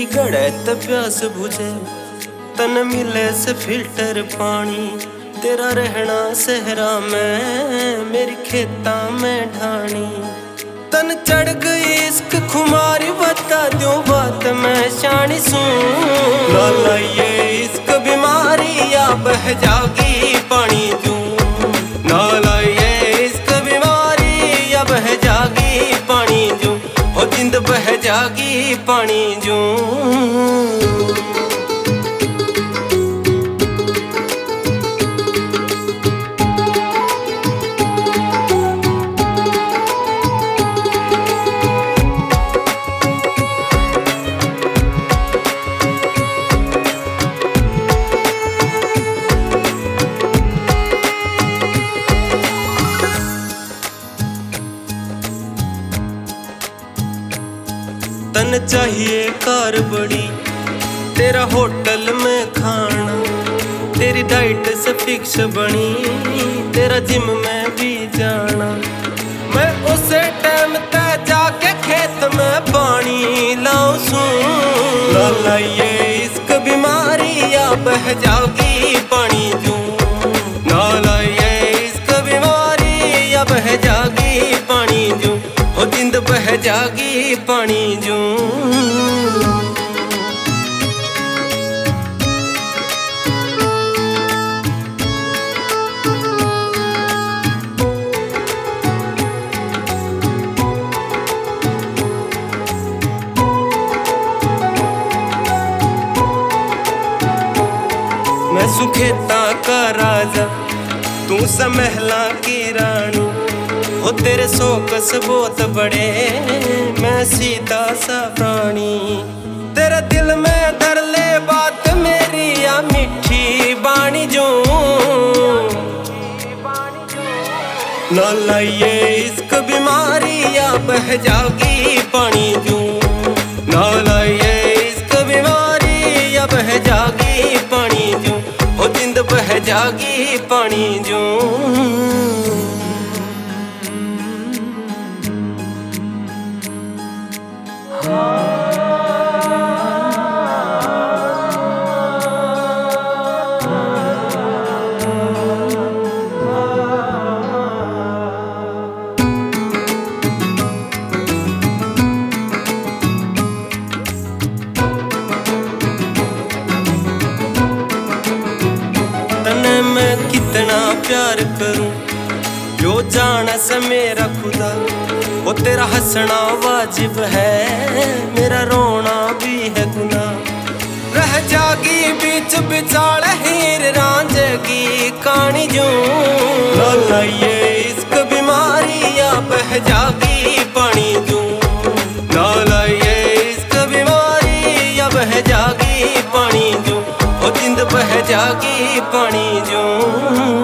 गड़े त प्यास बुझे, तन मिले से फिल्टर पानी। तेरा रहना सहरा में, मेरी खेता में ढाणी। तन चढ़ गई इश्क खुमारी, बता दूं बात मैं शानी सुन। लाला ये इश्क बीमारी या बह जागी पानी दूं। लाला ये इश्क बीमारी या बह जागी पानी दूं। हो जिंद बह जागी पानी दूं। तन चाहिए कार बड़ी, तेरा होटल में खाना। तेरी डाइट से फिक्स बनी, तेरा जिम में भी जाना। मैं उसे टाइम तय जाके खेत में पानी लाऊं सूं। लाला ये इश्क बीमारी या बह जागी पानी दूं। लाला ये इश्क बीमारी या बह जागी पानी दूं। हो जिंद बह जागी पानी दूं। मैं सुखेता का राजा, तू समहला की रानी। हो तेरे सोकस बहुत बड़े, मैं सीधा सा प्राणी। तेरे दिल में धर ले बात मेरी या मिठी बानी जो। लाला ये इश्क बीमारी या बह जागी पानी दूं। लाला ये इश्क बीमारी या बह जागी पानी दूं। हो जिंद बह जागी पानी दूं। तने मैं कितना प्यार करूं, जो जाने से मेरा खुदा। वो तेरा हंसना वाजिब है, मेरा रोना भी है गुनाह। रह जागी बीच बिचाड़ हीर रांझे की कहानी जो। लाला ये इश्क बीमारी या बह जागी पानी दूं। लाला ये इश्क बीमारी या बह जागी पानी दूं। हो जिंद बह जागी पानी दूं।